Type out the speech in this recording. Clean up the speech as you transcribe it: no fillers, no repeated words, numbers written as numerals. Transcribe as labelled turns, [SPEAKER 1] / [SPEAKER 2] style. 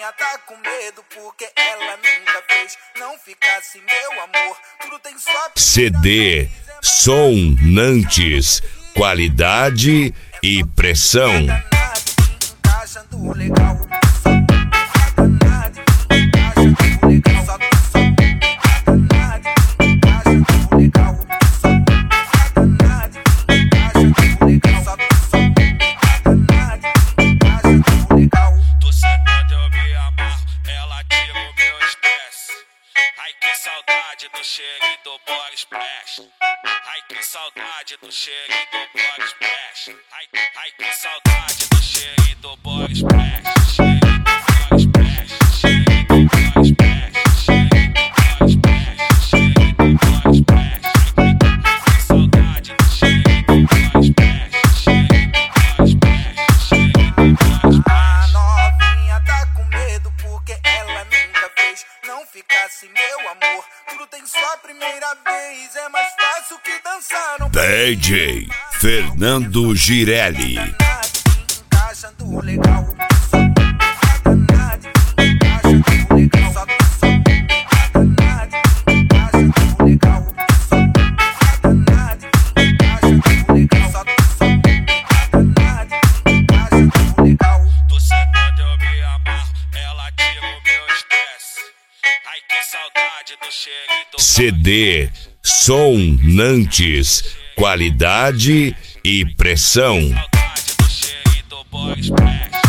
[SPEAKER 1] novinha tá com medo porque ela nunca fez. Não ficasse meu amor, tudo tem só...
[SPEAKER 2] CD Som Nantes, qualidade e pressão.
[SPEAKER 1] Encaixando legal.
[SPEAKER 3] Tô sentando, eu me amarro, ela tira o meu estresse. Ai que saudade do cheirinho do body splash. Ai que saudade do cheirinho do body splash. Ai que saudade do cheirinho do body splash. Cheirinho do body splash. Cheirinho do body splash. Cheirinho do body splash. Cheirinho do body splash. Ai que saudade do cheirinho do body splash. Cheirinho do body splash. Cheirinho do body splash.
[SPEAKER 1] A novinha tá com medo porque ela nunca fez. Não ficasse meu amor, tudo tem só primeira vez. É mais fácil que dançar no...
[SPEAKER 2] DJ Fernando Girelli.
[SPEAKER 1] Encaixando legal. Encaixando legal.
[SPEAKER 3] Tô sentando, eu me amarro, ela tira o meu estresse. Ai que saudade do cheirinho do
[SPEAKER 2] CD Som Nantes, qualidade e pressão.
[SPEAKER 3] saudade do cheirinho do body splash.